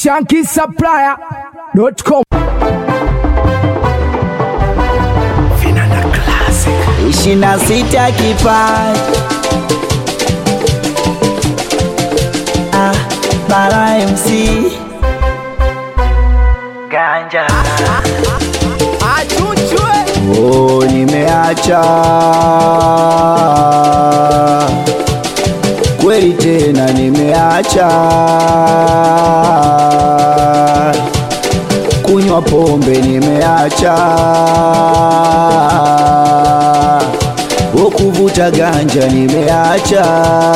shankisupplier.com. Vinanda Classic 26 kipaji Bara MC Ganja oh, nimeacha kweli tena nimeacha kunywa pombe nimeacha kuvuta ganja nimeacha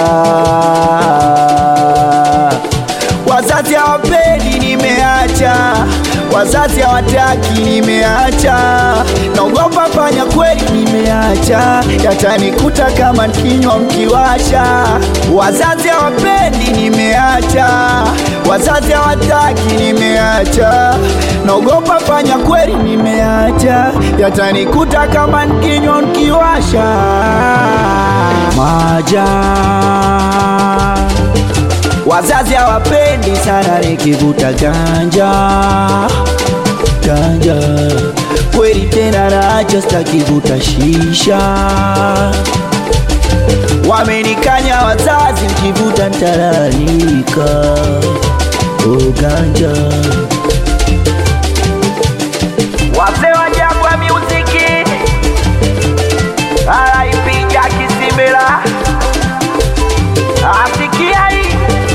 wazazi hawapendi nimeacha wazazi hawataki nimeacha naogopa fanya kweli nimeacha yatanikuta kama nikinywa mkiwasha wazazi hawapendi nimeacha wazazi hawataki nimeacha naogopa fanya kweli nimeacha yatanikuta kama nikinywa mkiwasha maja wazazi hawapendi sana nikivuta ganja kweli tena naacha sitakivuta shisha wamenikanya wazazi nikivuta nitalalamika ganja wazee wa Jangwa Muziki alaipiga Kisimela asikia hii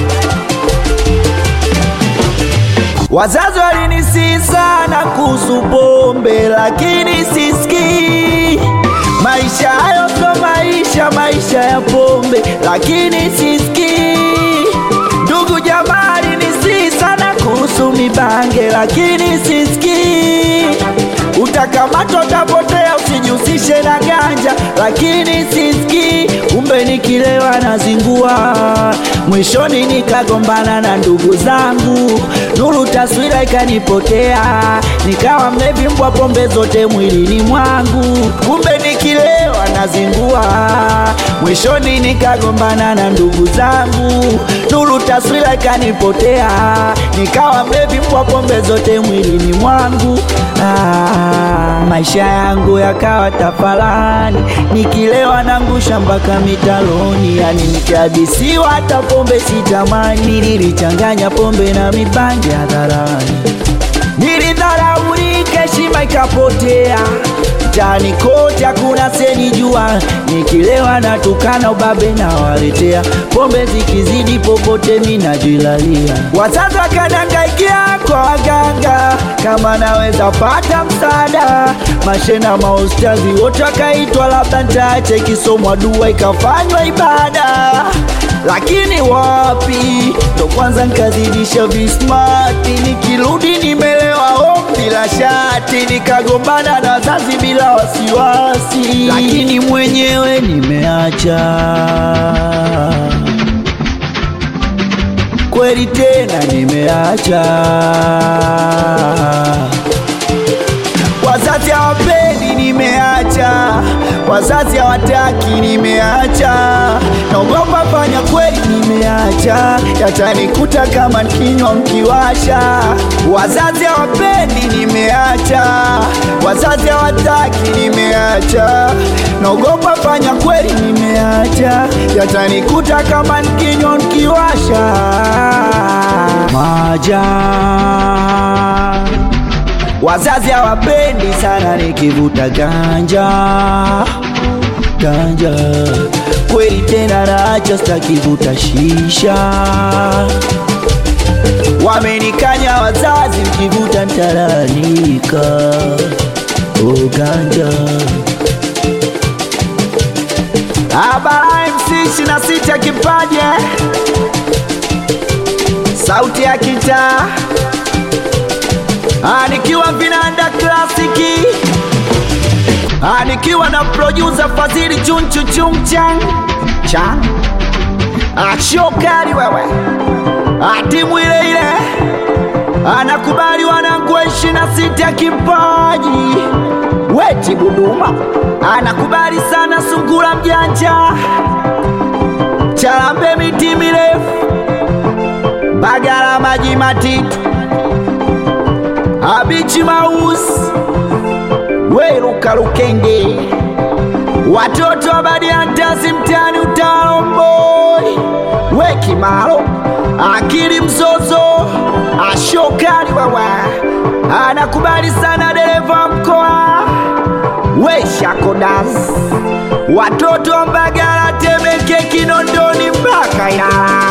wazazi walinisihi sana kuhusu pombe lakini sisikii maisha hayo so maisha ya pombe lakini sisikii ndugu jamaa walinisihi sana kuhusu mibange lakini sisikii utakamatwa utapotea usijihusishe na ganja lakini sisikii kumbe nikilewa nazingua mwishoni nikagombana na ndugu zangu nuru taswira ikanipotea nikawa mlevi mbwa pombe zote mwilini mwangu kumbe nikilewa nazingua mwishoni nikagombana na ndugu zangu nuru taswira ikanipotea nikawa mlevi mbwa pombe zote mwilini mwangu maisha yangu yakawa tafalani nikilewa nangusha mpaka mitaloni yani nikihadisiwa hata pombe sitamani nilichanganya pombe na mibangi hadharani nilidharaulika heshima ikapotea mtaani kote hakuna senijua nikilewa natukana ubabe na waletea pombe zikizidi popote minajilalia wazazi wakanangaikia kwa waganga kama naweza pata msaada mashena maustazi wote wakaitwa labda nitaache kisomwa dua ikafanywa ibada lakini wapi ndo kwanza nkazidisha vismati nikirudi nimelewa bila shati nikagombana na wazazi bila wasiwasi lakini mwenyewe nimeacha kweli tena nimeacha wazazi hawapendi nimeacha wazazi hawataki nimeacha naogopa fanya kweli nimeacha yatanikuta kama nikinywa mkiwasha wazazi hawapendi nimeacha wazazi hawataki nimeacha naogopa fanya kweli nimeacha yatanikuta kama nikinywa mkiwasha maja wazazi hawapendi sana nikivuta ganja kweli tena naacha sitakivuta shisha wamenikanya wazazi nikivuta nitalalamika ganja Bara MC 26 kipaji sauti ya kitaa nikiwa Vinanda Classic nikiwa na producer Fadhili Chunchu Chungchang Shokari wewe timu ile ile anakubali wanangu 26 kipaji weti Buduma anakubali sana Sungura mjanja Charambe miti mirefu Bagala maji matitu Abichi Mausi Weruka Lukenge watoto wa Badiantasi mtani Utalomboi Weki Malo Akili Mzozo Ashokali wawa anakubali sana dereva mkoa Weisha Kodas watoto wa Mbagala Temeke Kinondoni mpaka Ilala.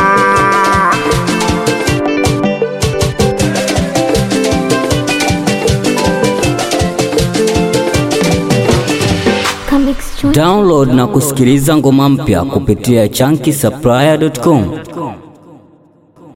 Download na kusikiliza ngoma mpya kupitia chunky supplier.com.